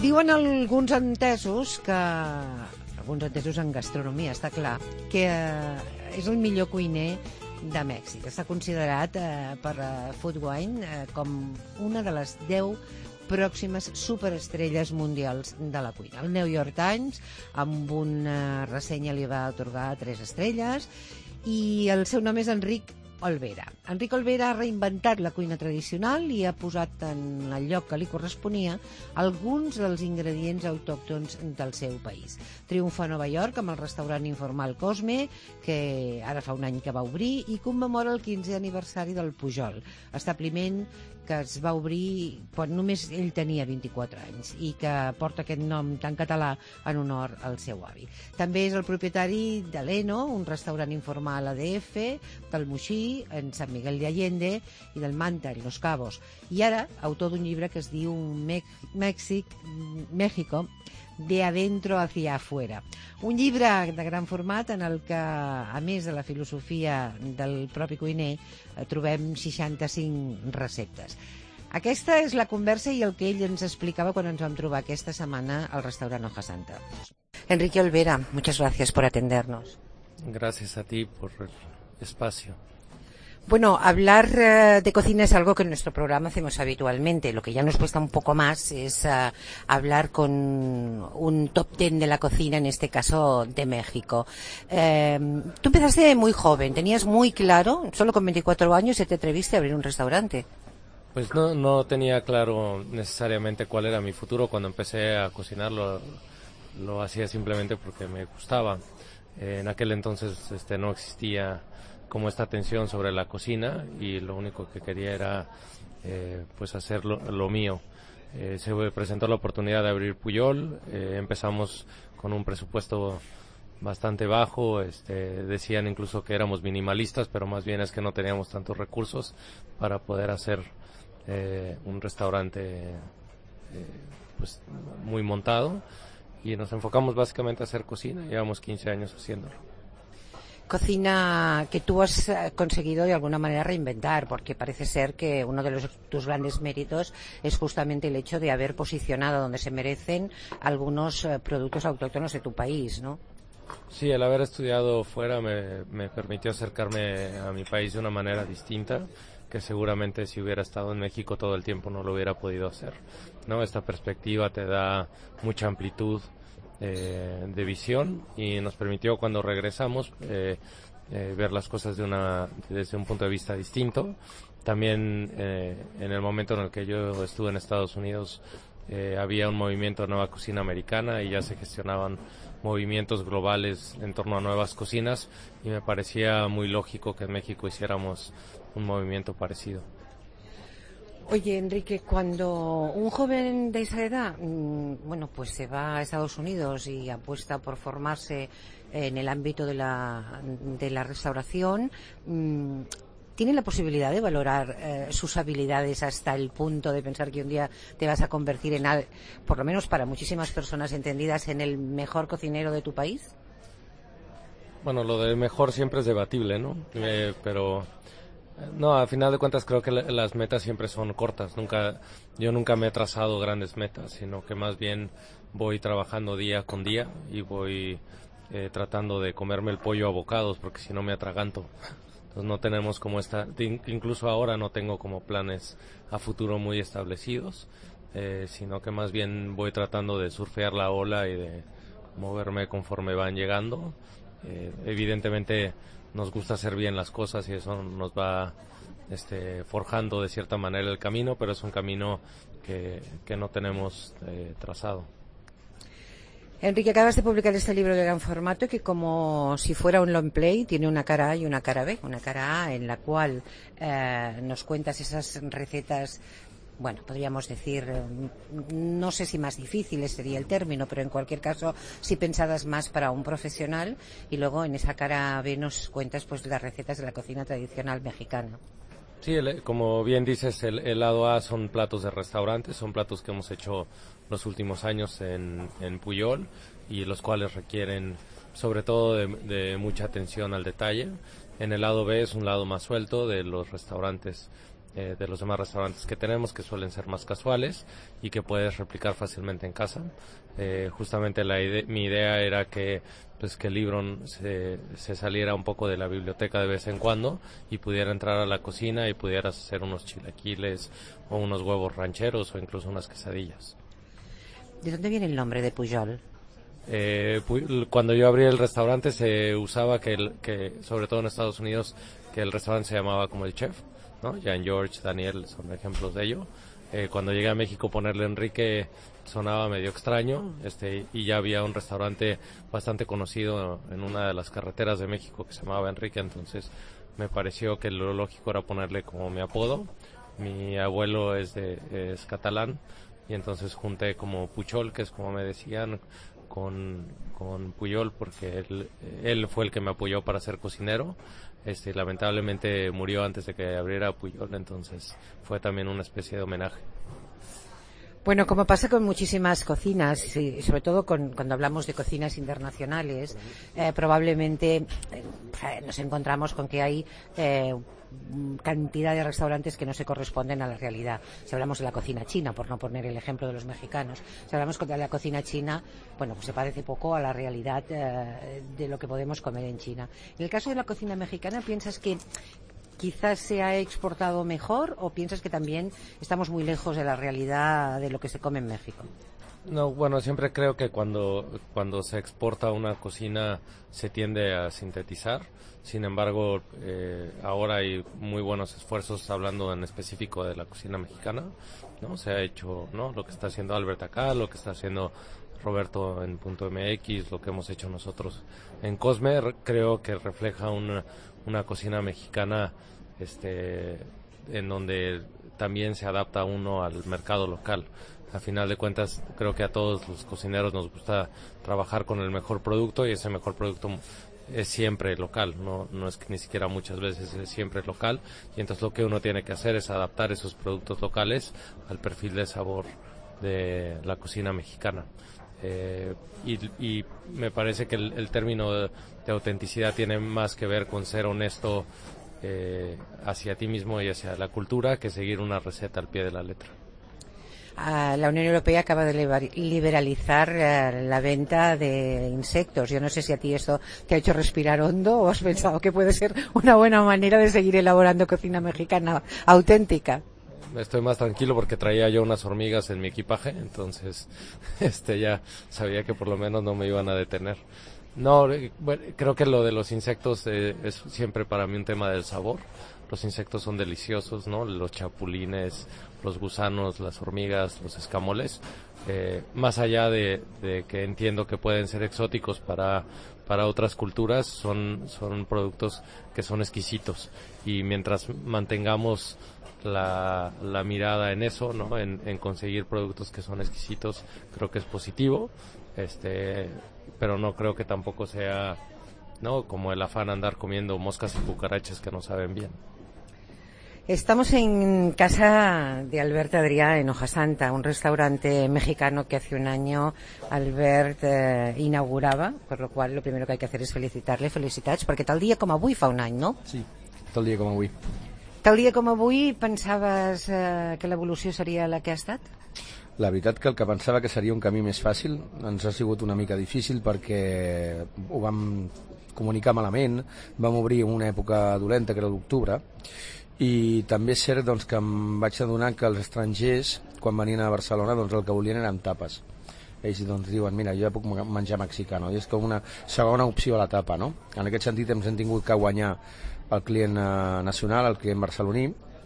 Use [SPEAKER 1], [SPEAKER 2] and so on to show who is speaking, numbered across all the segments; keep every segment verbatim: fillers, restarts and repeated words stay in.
[SPEAKER 1] Diuen alguns entesos que... alguns entesos en gastronomia, està clar, que eh, és el millor cuiner de Mèxic. Està considerat eh, per eh, Foodwine eh, com una de les deu pròximes superestrelles mundials de la cuina. El New York Times, amb una ressenya, li va atorgar tres estrelles i el seu nom és Enric Olvera. Enric Olvera ha reinventat la cuina tradicional i ha posat en el lloc que li corresponia alguns dels ingredients autòctons del seu país. Triomfa a Nova York amb el restaurant informal Cosme, que ara fa un any que va obrir, i commemora el quinzè aniversari del Pujol, establiment que es va obrir quan només ell tenia vint-i-quatre anys i que porta aquest nom tan català en honor al seu avi. També és el propietari de l'Eno, un restaurant informal a D F, del Moixí, en Sant Miguel de Allende, i del Manta, en Los Cabos. I ara, autor d'un llibre que es diu Mèxic, México, de adentro hacia afuera. Un llibre de gran format en el que, a més de la filosofia del propi cuiner, trobem seixanta-cinc receptes. Aquesta és la conversa i el que ell ens explicava quan ens vam trobar aquesta setmana al restaurant Hoja Santa. Enrique Olvera, muchas gracias por atendernos.
[SPEAKER 2] Gracias a ti por el espacio.
[SPEAKER 1] Bueno, hablar uh, de cocina es algo que en nuestro programa hacemos habitualmente. Lo que ya nos cuesta un poco más es uh, hablar con un top ten de la cocina, en este caso de México. Eh, tú empezaste muy joven, tenías muy claro, solo con veinticuatro años, y te atreviste a abrir un restaurante.
[SPEAKER 2] Pues no, no tenía claro necesariamente cuál era mi futuro. Cuando empecé a cocinar lo, lo hacía simplemente porque me gustaba. Eh, en aquel entonces este, no existía como esta atención sobre la cocina y lo único que quería era eh, pues hacer lo, lo mío. Eh, se presentó la oportunidad de abrir Pujol, eh, empezamos con un presupuesto bastante bajo, este, decían incluso que éramos minimalistas, pero más bien es que no teníamos tantos recursos para poder hacer eh, un restaurante eh, pues muy montado, y nos enfocamos básicamente a hacer cocina. Llevamos quince años haciéndolo.
[SPEAKER 1] Cocina que tú has conseguido de alguna manera reinventar, porque parece ser que uno de los, tus grandes méritos es justamente el hecho de haber posicionado donde se merecen algunos eh, productos autóctonos de tu país, ¿no?
[SPEAKER 2] Sí, el haber estudiado fuera me, me permitió acercarme a mi país de una manera distinta, que seguramente si hubiera estado en México todo el tiempo no lo hubiera podido hacer, ¿no? Esta perspectiva te da mucha amplitud Eh, de visión y nos permitió, cuando regresamos, eh, eh, ver las cosas de una desde un punto de vista distinto. También eh, en el momento en el que yo estuve en Estados Unidos eh, había un movimiento de nueva cocina americana y ya se gestionaban movimientos globales en torno a nuevas cocinas, y me parecía muy lógico que en México hiciéramos un movimiento parecido.
[SPEAKER 1] Oye, Enrique, cuando un joven de esa edad, mmm, bueno, pues se va a Estados Unidos y apuesta por formarse en el ámbito de la, de la restauración, mmm, ¿tiene la posibilidad de valorar eh, sus habilidades hasta el punto de pensar que un día te vas a convertir en, al, por lo menos para muchísimas personas entendidas, en el mejor cocinero de tu país?
[SPEAKER 2] Bueno, lo de mejor siempre es debatible, ¿no? Eh, pero... No, a final de cuentas creo que las metas siempre son cortas. Nunca, yo nunca me he trazado grandes metas, sino que más bien voy trabajando día con día y voy eh, tratando de comerme el pollo a bocados, porque si no me atraganto. Entonces no tenemos como esta, incluso ahora no tengo como planes a futuro muy establecidos, eh, sino que más bien voy tratando de surfear la ola y de moverme conforme van llegando. Eh, evidentemente nos gusta hacer bien las cosas y eso nos va este, forjando de cierta manera el camino, pero es un camino que, que no tenemos eh, trazado.
[SPEAKER 1] Enrique, acabas de publicar este libro de gran formato que, como si fuera un long play, tiene una cara A y una cara B. Una cara A en la cual eh, nos cuentas esas recetas, bueno, podríamos decir, no sé si más difíciles sería el término, pero en cualquier caso sí pensadas más para un profesional, y luego en esa cara B nos cuentas pues las recetas de la cocina tradicional mexicana.
[SPEAKER 2] Sí, el, como bien dices, el, el lado A son platos de restaurantes, son platos que hemos hecho los últimos años en, en Pujol, y los cuales requieren sobre todo de, de mucha atención al detalle. En el lado B es un lado más suelto, de los restaurantes eh, de los demás restaurantes que tenemos, que suelen ser más casuales y que puedes replicar fácilmente en casa. Eh, justamente la ide- mi idea era que pues que Libron se, se saliera un poco de la biblioteca de vez en cuando y pudiera entrar a la cocina y pudieras hacer unos chilaquiles o unos huevos rancheros o incluso unas quesadillas.
[SPEAKER 1] ¿De dónde viene el nombre de Pujol?
[SPEAKER 2] Eh, pu- cuando yo abrí el restaurante se usaba que, el, que, sobre todo en Estados Unidos, que el restaurante se llamaba como el chef, ¿no? Jean George, Daniel son ejemplos de ello. Eh, cuando llegué a México ponerle Enrique sonaba medio extraño, este, y ya había un restaurante bastante conocido en una de las carreteras de México que se llamaba Enrique, entonces me pareció que lo lógico era ponerle como mi apodo. Mi abuelo es de es catalán y entonces junté como Puchol, que es como me decían, con, con Puyol, porque él, él fue el que me apoyó para ser cocinero. Este, lamentablemente murió antes de que abriera Puyol, entonces fue también una especie de homenaje.
[SPEAKER 1] Bueno, como pasa con muchísimas cocinas, y sobre todo con, cuando hablamos de cocinas internacionales, eh, probablemente eh, nos encontramos con que hay eh, cantidad de restaurantes que no se corresponden a la realidad. Si hablamos de la cocina china, por no poner el ejemplo de los mexicanos, si hablamos de la cocina china, bueno, pues se parece poco a la realidad eh, de lo que podemos comer en China. En el caso de la cocina mexicana, ¿piensas que quizás se ha exportado mejor o piensas que también estamos muy lejos de la realidad de lo que se come en México?
[SPEAKER 2] No, bueno, siempre creo que cuando, cuando se exporta una cocina se tiende a sintetizar. Sin embargo, eh, ahora hay muy buenos esfuerzos hablando en específico de la cocina mexicana, ¿no? Se ha hecho, ¿no? Lo que está haciendo Albert acá, lo que está haciendo Roberto en Punto M X, lo que hemos hecho nosotros en Cosme, creo que refleja una, una cocina mexicana este, en donde también se adapta uno al mercado local. A final de cuentas, creo que a todos los cocineros nos gusta trabajar con el mejor producto y ese mejor producto es siempre local, no, no es que ni siquiera muchas veces es siempre local, y entonces lo que uno tiene que hacer es adaptar esos productos locales al perfil de sabor de la cocina mexicana. Eh, y, y me parece que el, el término de, de autenticidad tiene más que ver con ser honesto eh, hacia ti mismo y hacia la cultura que seguir una receta al pie de la letra.
[SPEAKER 1] Uh, la Unión Europea acaba de liberalizar uh, la venta de insectos. Yo no sé si a ti esto te ha hecho respirar hondo o has pensado que puede ser una buena manera de seguir elaborando cocina mexicana auténtica.
[SPEAKER 2] Estoy más tranquilo porque traía yo unas hormigas en mi equipaje, entonces este ya sabía que por lo menos no me iban a detener. No, bueno, creo que lo de los insectos eh, es siempre para mí un tema del sabor. Los insectos son deliciosos, ¿no? Los chapulines, los gusanos, las hormigas, los escamoles. Eh, más allá de, de que entiendo que pueden ser exóticos para, para otras culturas, son, son productos que son exquisitos. Y mientras mantengamos la, la mirada en eso, ¿no? En, en conseguir productos que son exquisitos, creo que es positivo. Este, pero no creo que tampoco sea, ¿no? Como el afán andar comiendo moscas y cucarachas que no saben bien.
[SPEAKER 1] Estamos en casa de Albert Adrià en Hojasanta, un restaurante mexicano que hace un año Albert eh, inaugurava, por lo cual lo primero que hay que hacer es felicitar-le, felicitats, perquè tal dia com avui fa un any, no?
[SPEAKER 3] Sí, tal dia com avui.
[SPEAKER 1] Tal dia com avui pensaves eh, que l'evolució seria la que ha estat?
[SPEAKER 3] La veritat que el que pensava que seria un camí més fàcil ens ha sigut una mica difícil perquè ho vam comunicar malament, vam obrir en una època dolenta que era l'octubre, i també és cert doncs, que em vaig adonar que els estrangers quan venien a Barcelona doncs, el que volien eren tapes. Ells doncs, diuen, mira, jo ja puc menjar mexicà, no? I és com una segona opció a la tapa, no? En aquest sentit ens hem tingut que guanyar el client eh, nacional, el client barceloní,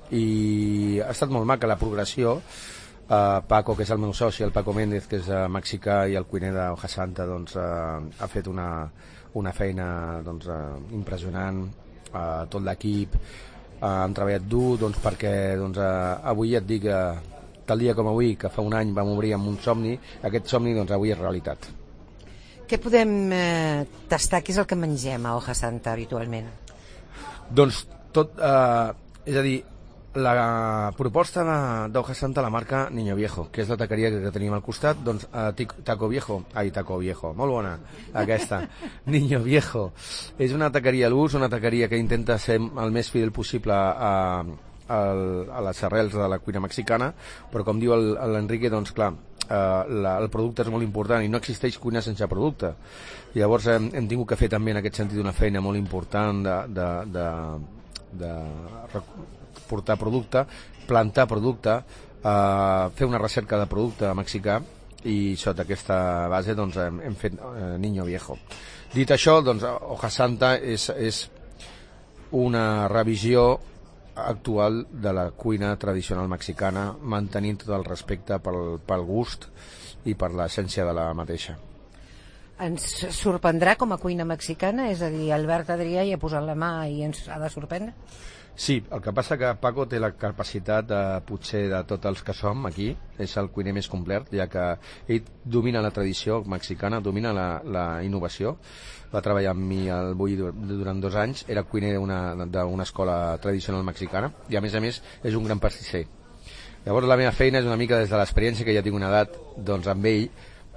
[SPEAKER 3] i ha estat molt maca la progressió. Uh, Paco, que és el meu soci, el Paco Méndez, que és uh, mexicà, i el cuiner de Hojasanta, doncs, uh, ha fet una, una feina doncs, uh, impressionant, uh, tot l'equip uh, han treballat dur doncs, perquè doncs, uh, avui et dic uh, tal dia com avui, que fa un any vam obrir amb un somni, aquest somni doncs, avui és realitat.
[SPEAKER 1] Què podem eh, tastar? Què és el que mengem a Hojasanta habitualment?
[SPEAKER 3] Doncs tot, uh, és a dir, la proposta d'Hojasanta la marca Niño Viejo, que és la taqueria que tenim al costat, doncs uh, Taco Viejo, ai, Taco Viejo, molt bona aquesta, Niño Viejo. És una taqueria a l'ús, una taqueria que intenta ser el més fidel possible a, el, a les arrels de la cuina mexicana, però com diu l'Enrique, doncs clar, eh, la, el producte és molt important i no existeix cuina sense producte. Llavors hem, hem tingut que fer també en aquest sentit una feina molt important de, de, de, de portar producte, plantar producte, eh, fer una recerca de producte mexicà, i sota aquesta base doncs, hem, hem fet eh, Niño Viejo. Dit això, doncs, Hoja Santa és, és una revisió actual de la cuina tradicional mexicana, mantenint tot el respecte pel, pel gust i per l'essència de la mateixa.
[SPEAKER 1] Ens sorprendrà com a cuina mexicana? És a dir, Albert Adrià hi ha posat la mà i ens ha de sorprendre?
[SPEAKER 3] Sí, el que passa que Paco té la capacitat de, potser de tots els que som aquí, és el cuiner més complet, ja que ell domina la tradició mexicana, domina la, la innovació, va treballar amb mi al Bulli durant dos anys, era cuiner d'una escola tradicional mexicana i a més a més és un gran pastisser. Llavors la meva feina és una mica des de l'experiència que ja tinc una edat, doncs amb ell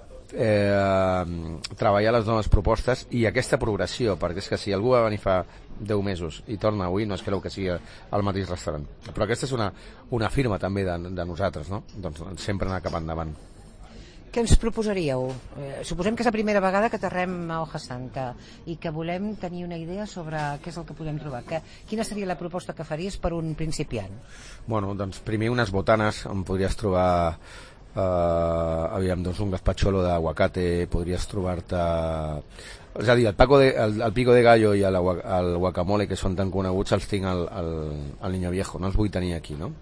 [SPEAKER 3] eh, treballar les noves propostes i aquesta progressió, perquè és que si algú va venir fa deu mesos i torna avui, no es creu que sigui al mateix restaurant. Però aquesta és una, una firma també de, de nosaltres, no? Doncs sempre anar cap endavant.
[SPEAKER 1] Què ens proposaríeu? Eh, suposem que és la primera vegada que aterrem a Hoja Santa i que volem tenir una idea sobre què és el que podem trobar. Que, quina seria la proposta que faries per un principiant?
[SPEAKER 3] Bueno, doncs primer unes botanes, on podries trobar eh, aviam, doncs un gazpachuelo d'aguacate, podries trobar-te... És a dir, el, Paco de, el, el pico de gallo i el, el guacamole, que són tan coneguts, els tinc al, al, al Niño Viejo, no els vull tenir aquí, no?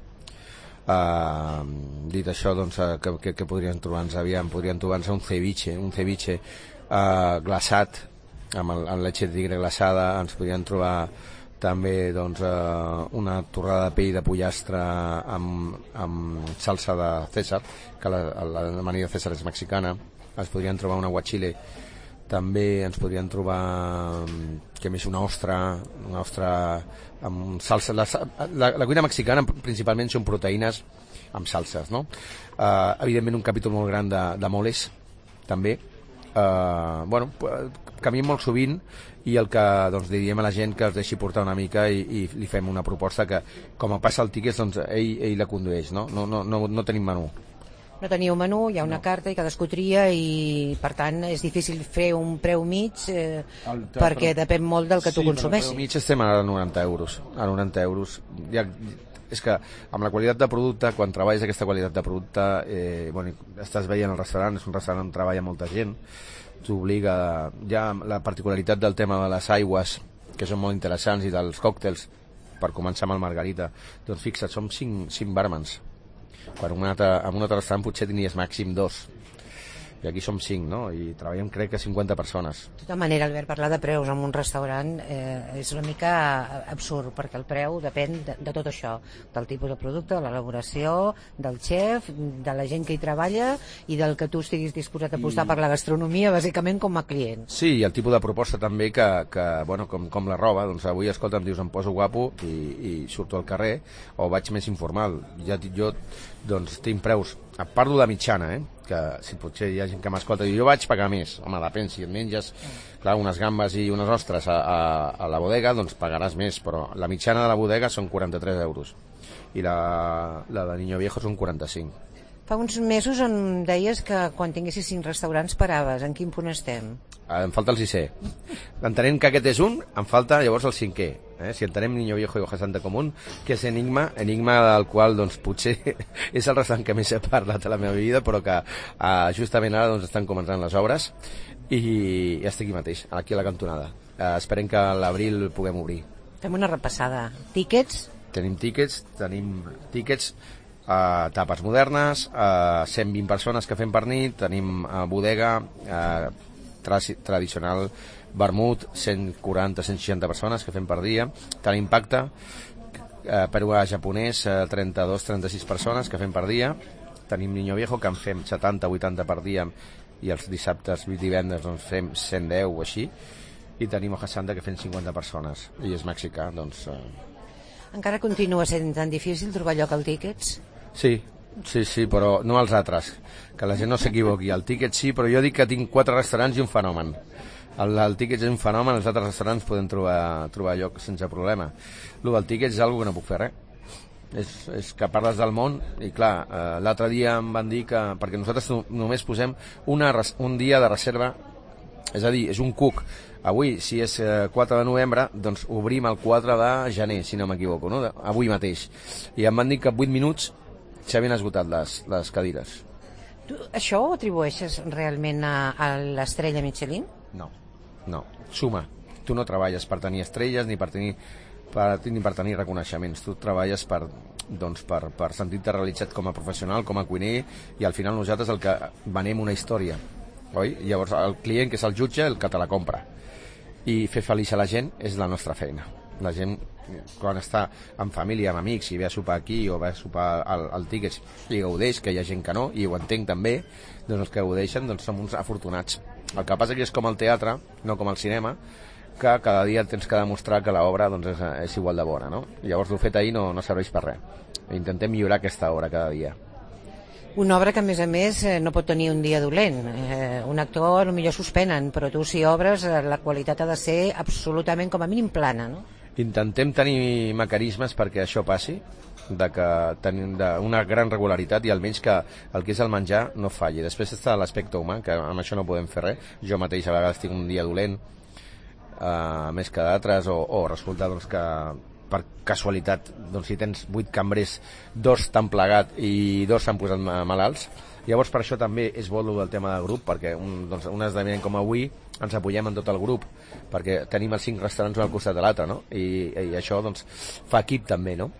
[SPEAKER 3] Uh, dit això, doncs, uh, que, que, que podrien trobar-nos? Aviam, podrien trobar-nos un ceviche, un ceviche uh, glaçat, amb, el, amb leche de tigre glaçada, ens podrien trobar també doncs, uh, una torrada de pell de pollastre amb, amb salsa de César, que la, la, la manera de César és mexicana, ens podrien trobar un aguachile. També ens podrien trobar que més una ostra, una ostra amb salsa. La, la, la cuina mexicana principalment són proteïnes amb salses, no? Uh, evidentment un capítol molt gran de, de moles, també. Uh, bueno, canviem molt sovint i el que doncs, diem a la gent que es deixi portar una mica i, i li fem una proposta que, com a passa el tiquet, doncs ell, ell la condueix, no? No, no, no, no tenim menú.
[SPEAKER 1] No teniu menú, hi ha una no. carta i cadascú tria i per tant és difícil fer un preu mig eh, el, perquè però, depèn molt del que sí, tu consumeixis. Sí,
[SPEAKER 3] el preu mig estem a noranta euros. A noranta euros. Ja, és que amb la qualitat de producte, quan treballes aquesta qualitat de producte, eh, bueno, estàs veient el restaurant, és un restaurant on treballa molta gent, t'obliga, ja la particularitat del tema de les aigües, que són molt interessants, i dels còctels, per començar amb el margarita, doncs fixa't, som cinc, cinc barmans. Per un altre, en un altre restaurant potser tenies màxim dos i aquí som cinc, no? I treballem crec que cinquanta persones.
[SPEAKER 1] De tota manera, Albert, parlar de preus en un restaurant eh, és una mica absurd, perquè el preu depèn de, de tot això, del tipus de producte, de l'elaboració, del xef, de la gent que hi treballa i del que tu estiguis disposat a apostar I... per la gastronomia, bàsicament com a client.
[SPEAKER 3] Sí, i el tipus de proposta també que, que bueno, com, com la roba, doncs avui, escolta, em dius em poso guapo i, i surto al carrer o vaig més informal. Ja, jo doncs tinc preus, parlo de mitjana, eh? Que si potser hi ha gent que m'escolta i jo vaig pagar més, home, depèn, si et menges clar, unes gambes i unes ostres a, a, a la bodega, doncs pagaràs més, però la mitjana de la bodega són quaranta-tres euros i la, la de Niño Viejo són quaranta-cinc.
[SPEAKER 1] Fa uns mesos em deies que quan tinguessis cinc restaurants paraves. En quin punt estem?
[SPEAKER 3] Em falta el sisè. Entenem que aquest és un, em falta llavors el cinquè. Eh? Si entenem Niño Viejo i Hoja Santa com un, que és Enigma, Enigma del qual doncs, potser és el restaurant que més he parlat a la meva vida, però que eh, justament ara doncs, estan començant les obres i ja estic aquí mateix, aquí a la cantonada. Eh, esperem que a l'abril puguem obrir.
[SPEAKER 1] Fem una repassada. Tíquets?
[SPEAKER 3] Tenim tíquets, tenim tíquets Uh, tapes modernes, uh, cent vint persones que fem per nit, tenim uh, bodega uh, tra tradicional vermut, cent quaranta a cent seixanta persones que fem per dia, tenim pacte uh, peruà japonès, uh, trenta-dos a trenta-sis persones que fem per dia, tenim Niño Viejo que en fem setanta a vuitanta per dia i els dissabtes i divendres doncs, fem cent deu o així, i tenim Hoja Santa que fem cinquanta persones i és mexicà, doncs uh...
[SPEAKER 1] Encara continua sent tan difícil trobar lloc al Tíquets?
[SPEAKER 3] Sí, sí, sí, però no els altres, que la gent no s'equivoqui. El Tíquet sí, però jo dic que tinc quatre restaurants i un fenomen. El, el Tíquet és un fenomen, els altres restaurants poden trobar, trobar lloc sense problema. El del Tíquet és una cosa que no puc fer res. és, és que parles del món i clar, eh, l'altre dia em van dir que, perquè nosaltres només posem una, un dia de reserva, és a dir, és un cuc. Avui, si és quatre de novembre, doncs obrim el quatre de gener, si no m'equivoco, no? Avui mateix. I em van dir que en vuit minuts s'havien esgotat les, les cadires.
[SPEAKER 1] Tu això ho atribueixes realment a, a l'estrella Michelin?
[SPEAKER 3] No, no. Suma. Tu no treballes per tenir estrelles ni per tenir per, ni per tenir reconeixements. Tu treballes per, doncs, per, per sentir-te realitzat com a professional, com a cuiner, i al final nosaltres el que venem una història, oi? Llavors el client, que és el jutge, el que te la compra. I fer feliç a la gent és la nostra feina. La gent, quan està en família, amb amics, i ve a sopar aquí o ve a sopar al, al Tickets i gaudeix, que hi ha gent que no, i ho entenc també, doncs els que gaudeixen doncs som uns afortunats. El que passa que és com el teatre, no com el cinema, que cada dia tens que demostrar que l'obra doncs, és, és igual de bona, no? Llavors el fet ahir no, no serveix per res. Intentem millorar aquesta obra cada dia.
[SPEAKER 1] Una obra que, a més a més, no pot tenir un dia dolent. Eh, un actor potser suspenen, però tu, si obres, la qualitat ha de ser absolutament, com a mínim, plana, no?
[SPEAKER 3] Intentem tenir mecanismes perquè això passi, de que tenim una gran regularitat i almenys que el que és el menjar no falli. Després està l'aspecte humà, que amb això no podem fer res. Jo mateix a vegades tinc un dia dolent, Uh, més que d'altres, o, o resulta doncs, que per casualitat doncs, si tens vuit cambrers, dos t'han plegat i dos s'han posat malalts. Llavors per això també és bo el tema del grup, perquè un, doncs, un esdeveniment com avui ens apoyem en tot el grup, perquè tenim els cinc restaurants un al costat de l'altre, no? I, i això doncs, fa equip també, no?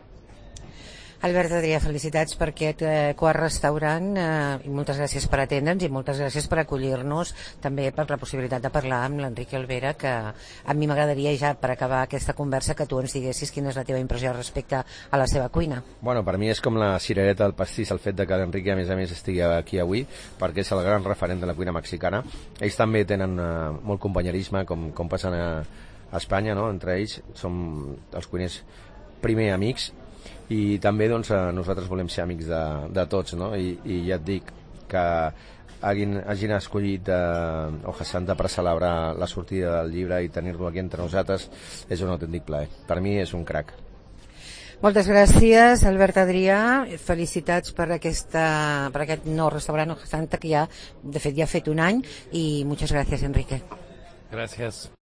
[SPEAKER 1] Albert Adrià, felicitats per aquest eh, quart restaurant, eh, i moltes gràcies per atendre'ns i moltes gràcies per acollir-nos, també per la possibilitat de parlar amb l'Enrique Olvera, que a mi m'agradaria ja per acabar aquesta conversa que tu ens diguessis quina és la teva impressió respecte a la seva cuina.
[SPEAKER 3] Bueno, per mi és com la cirereta del pastís el fet de que l'Enrique a més a més estigui aquí avui, perquè és el gran referent de la cuina mexicana. Ells també tenen eh, molt companyerisme, com, com passen a, a Espanya, no? Entre ells som els cuiners primer amics, i també doncs, nosaltres volem ser amics de, de tots, no? I, i ja et dic que hagin, hagin escollit eh, Hoja Santa per celebrar la sortida del llibre i tenir-lo aquí entre nosaltres és un autèntic plaer. Per mi és un crac.
[SPEAKER 1] Moltes gràcies, Albert Adrià. Felicitats per, aquesta, per aquest nou restaurant Hoja Santa, que ja, de fet, ja ha fet un any, i moltes gràcies, Enrique.
[SPEAKER 2] Gràcies.